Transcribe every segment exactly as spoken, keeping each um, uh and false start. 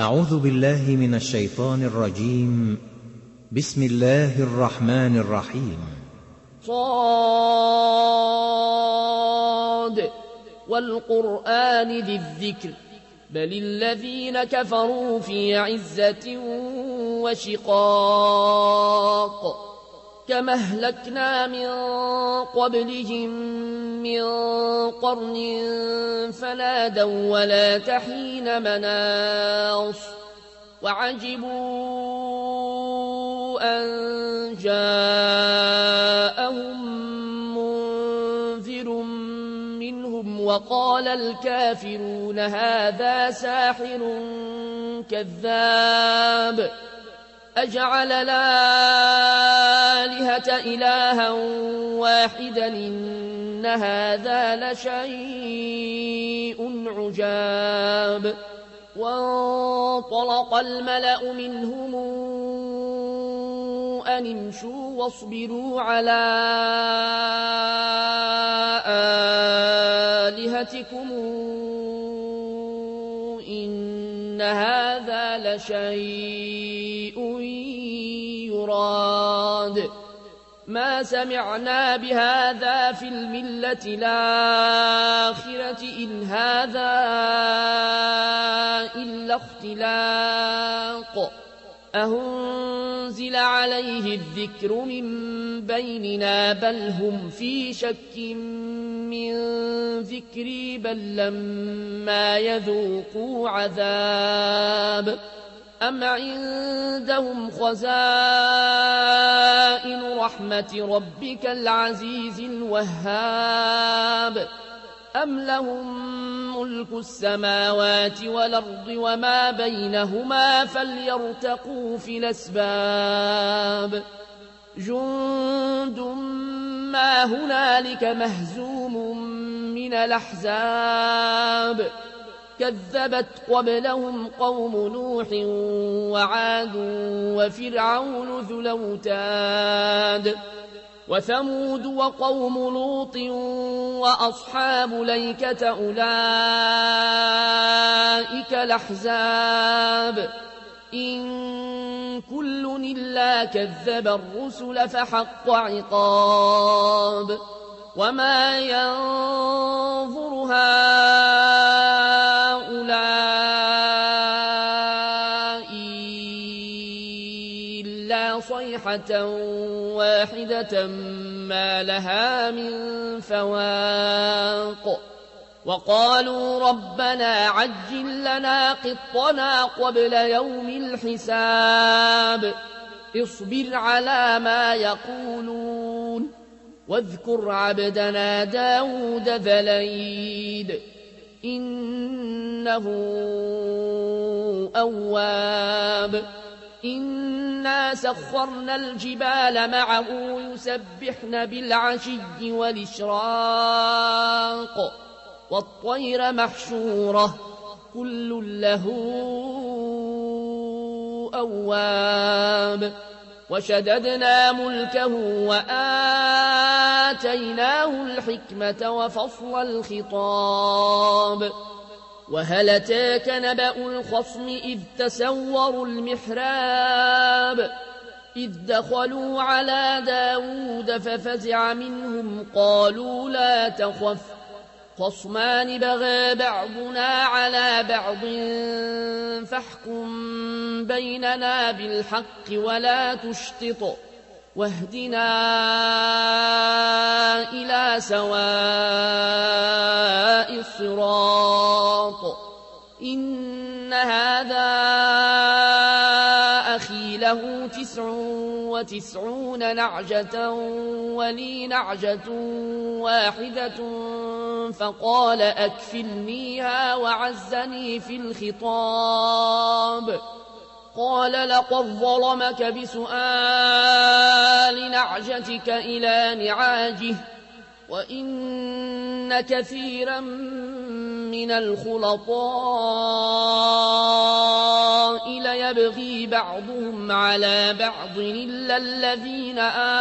أعوذ بالله من الشيطان الرجيم. بسم الله الرحمن الرحيم. صاد والقرآن ذي الذكر بل الذين كفروا في عزة وشقاق كما أهلكنا من قبلهم من قرن فنادوا ولا تحين مناص وعجبوا أن جاءهم منذر منهم وقال الكافرون هذا ساحر كذاب أجعل الآلهة إلها واحدا إن هذا لشيء عجاب وانطلق الملأ منهم أن امشوا واصبروا على آلهتكم إن هذا لشيء يراد ما سمعنا بهذا في الملة الآخرة إن هذا إلا اختلاق أهنزل عليه الذكر من بيننا بل هم في شك من ذكري بل لما يذوقوا عذاب أم عندهم خزائن رحمة ربك العزيز الوهاب أم لهم ملك السماوات والأرض وما بينهما فليرتقوا في الأسباب جند ما هنالك مهزوم من الأحزاب كذبت قبلهم قوم نوح وعاد وفرعون ذو الأوتاد وثمود وقوم لوط وأصحاب ليكة أولئك الأحزاب إن كل إلا كذب الرسل فحق عقاب وما ينظر هؤلاء إلا صيحة واحدة ما لها من فواق وقالوا ربنا عجل لنا قطنا قبل يوم الحساب اصبر على ما يقولون واذكر عبدنا داود ذا الأيد إنه أواب إنا سخرنا الجبال معه يسبحن بالعشي والإشراق والطير محشورة كل له أواب وشددنا ملكه وآتيناه الحكمة وفصل الخطاب وهل أتاك نبأ الخصم إذ تسوروا المحراب إذ دخلوا على داود ففزع منهم قالوا لا تخف خصمان بغى بعضنا على بعض فاحكم بيننا بالحق ولا تشطط واهدنا إلى سواء الصراط إن هذا أخي له تسع وتسعون نعجة ولي نعجة واحدة فقال أكفلنيها وعزني في الخطاب قال لقد ظلمك بسؤال نعجتك إلى نعاجه وإن كثيرا من الخلطاء ليبغي بعضهم على بعض إلا الذين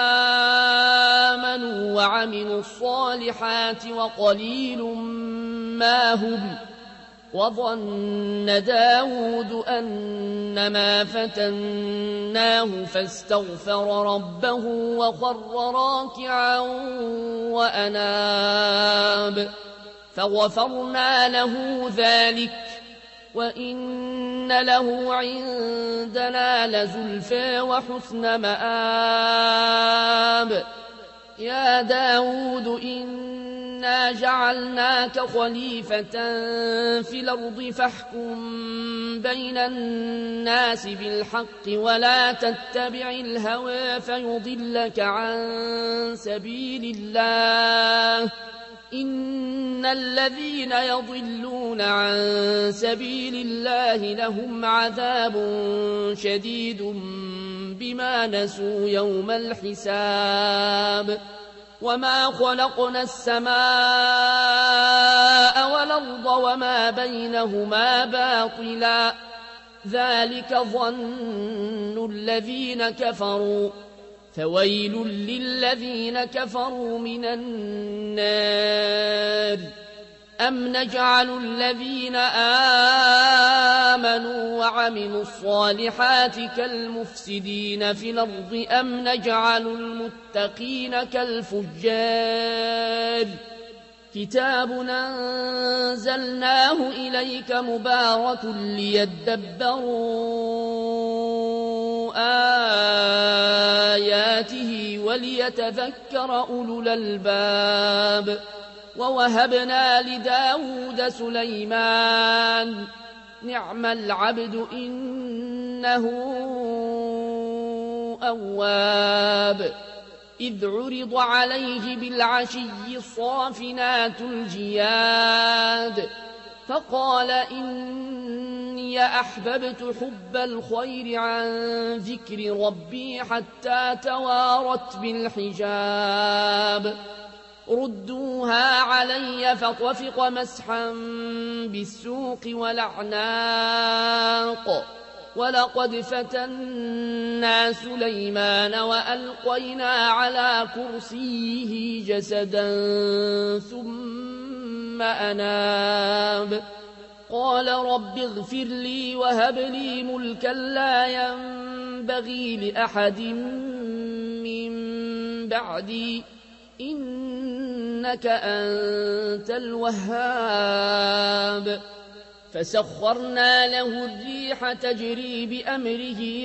آمنوا وعملوا الصالحات وقليل ما هم وظن داود أنما فتناه فاستغفر ربه وخر راكعا وأناب فغفرنا له ذلك وإن له عندنا لزلفى وحسن مآب يا داود إنا جعلناك خليفة في الأرض فاحكم بين الناس بالحق ولا تتبع الهوى فيضلك عن سبيل الله إن الذين يضلون عن سبيل الله لهم عذاب شديد بما نسوا يوم الحساب وما خلقنا السماء والأرض وما بينهما باطلا ذلك ظن الذين كفروا فويل للذين كفروا من النار أم نجعل الذين آمنوا وعملوا الصالحات كالمفسدين في الأرض أم نجعل المتقين كالفجار كتاب أنزلناه إليك مبارك ليدبروا آياته وليتذكر أولو الألباب ووهبنا لداود سليمان نعم العبد إنه أواب إذ عرض عليه بالعشي الصافنات الجياد فقال إني أحببت حب الخير عن ذكر ربي حتى توارت بالحجاب ردوها علي فطفق مسحا بالسوق والأعناق ولقد فتنا سليمان وألقينا على كرسيه جسدا ثم أناب قال رب اغفر لي وهب لي ملكا لا ينبغي لأحد من بعدي إنك أنت الوهاب فسخرنا له الريح تجري بأمره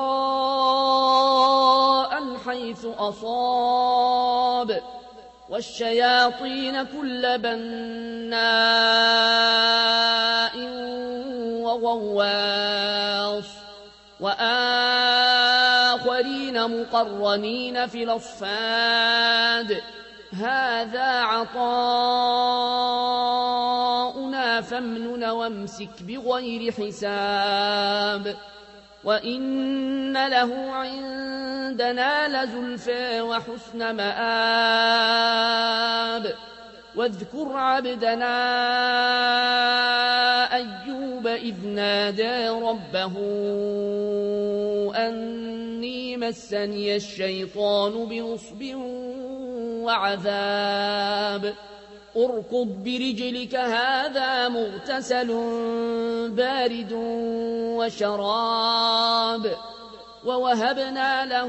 رخاء حيث أصاب والشياطين كل بناء وغواص وآخرين مقرنين في الأصفاد هذا عطاؤنا فامنن وامسك بغير حساب وإن له عندنا لزلفى وحسن مآب واذكر عبدنا أيوب إذ نادى ربه أني مسني الشيطان بنصب وعذاب اركض برجلك هذا مغتسل بارد وشراب ووهبنا له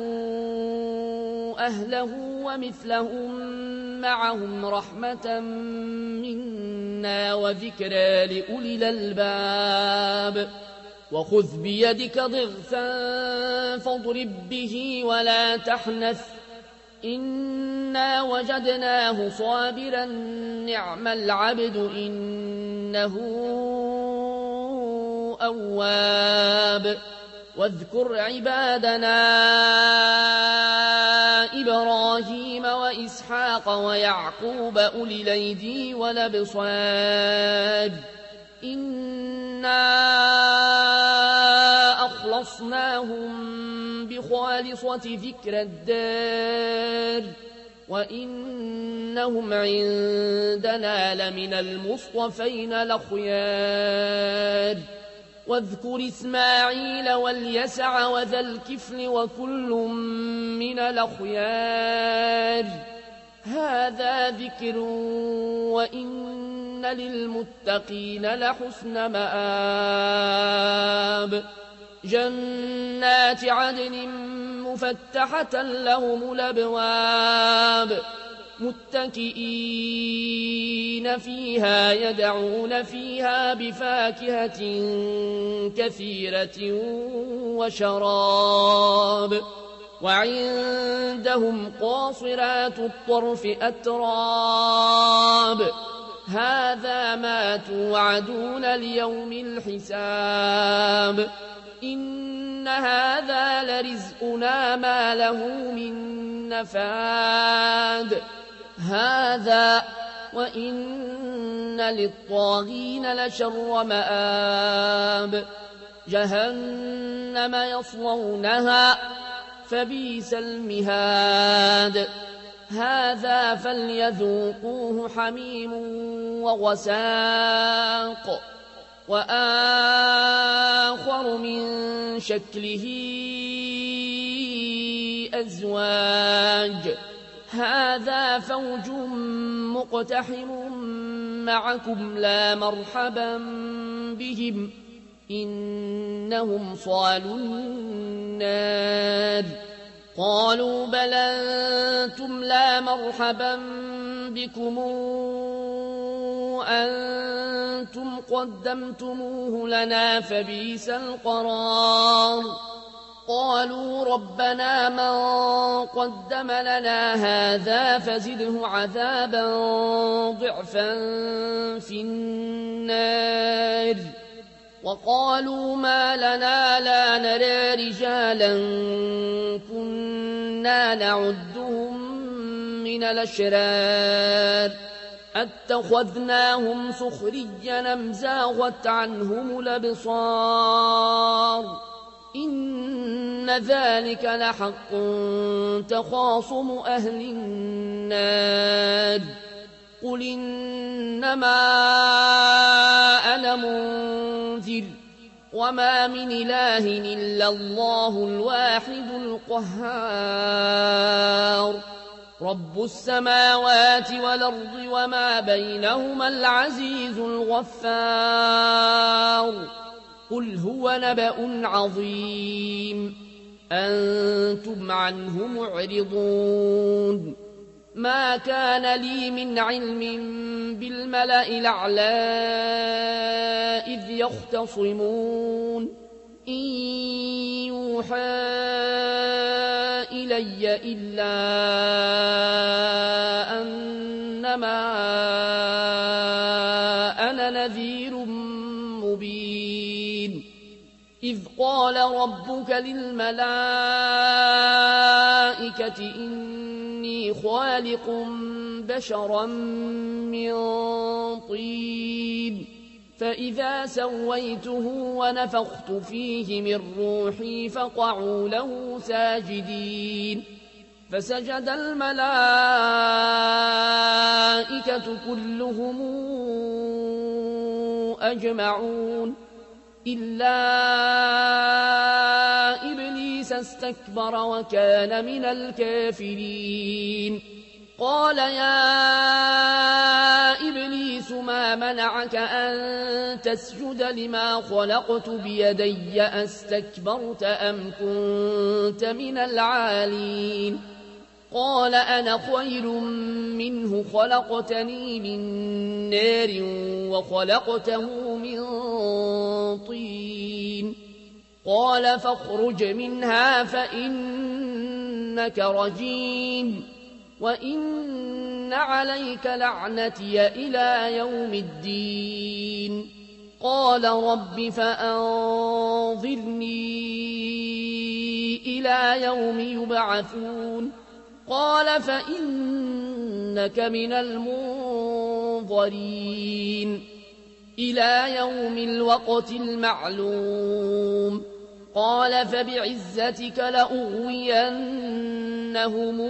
أهله ومثلهم معهم رحمة منا وذكرى لأولي الألباب وخذ بيدك ضغثا فاضرب به ولا تحنث إنا وجدناه صابرا نعم العبد إنه أواب واذكر عبادنا إبراهيم وإسحاق ويعقوب أولي الأيدي والأبصار إنا أخلصناهم بخالصة ذكر الدار وإنهم عندنا لمن المصطفين الأخيار واذكر إسماعيل واليسع وذا الكفل وكل من الأخيار هذا ذكر وإن للمتقين لحسن مآب جنات عدن مفتحة لهم الأبواب متكئين فيها يدعون فيها بفاكهة كثيرة وشراب وعندهم قاصرات الطرف أتراب هذا ما توعدون ليوم الحساب إن هذا لرزقنا ما له من نفاد هذا وإن للطاغين لشر مآب جهنم يصلونها فبئس المهاد هذا فليذوقوه حميم وغساق وآخر من شكله أزواج هذا فوج مقتحم معكم لا مرحبا بهم إنهم صالوا النار قالوا بل أنتم لا مرحبا بكم أنتم قدمتموه لنا فبئس القرار قالوا ربنا من قدم لنا هذا فزده عذابا ضعفا في النار وقالوا ما لنا لا نرى رجالا كنا نعدهم من الأشرار اتخذناهم سخريا أم زاغت عنهم الأبصار إن ذلك لحق تخاصم أهل النار قل إنما أنا منذر وما من إله إلا الله الواحد القهار رب السماوات والأرض وما بينهما العزيز الغفار قل هو نبأ عظيم أنتم عنه معرضون ما كان لي من علم بالملأ الأعلى إذ يختصمون إن يوحى إلي إلا أنما أنا نذير مبين إذ قال ربك للملائكة إني خالق بشرا من طين فإذا سويته ونفخت فيه من روحي فقعوا له ساجدين فسجد الملائكة كلهم أجمعون إلا إبليس استكبر وكان من الكافرين قال يا إبليس ما منعك أن تسجد لما خلقت بيدي أستكبرت أم كنت من العالين قال أنا خير منه خلقتني من نار وخلقته من طين قال فاخرج منها فإنك رجيم وإن عليك لعنتي إلى يوم الدين قال رب فأنظرني إلى يوم يبعثون قال فإنك من المنظرين إلى يوم الوقت المعلوم قال فبعزتك لأغوينهم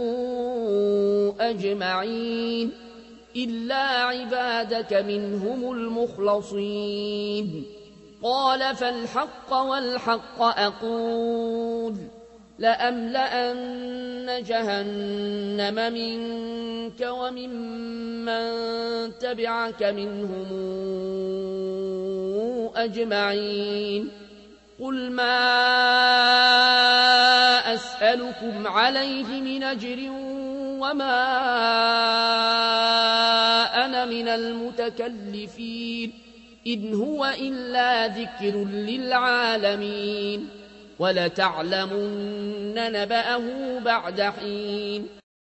أجمعين إلا عبادك منهم المخلصين قال فالحق والحق أقول لأملأن جهنم منك وممن تبعك منهم أجمعين قل ما أسألكم عليه من أجر وما أنا من المتكلفين إن هو إلا ذكر للعالمين ولتعلمن نبأه بعد حين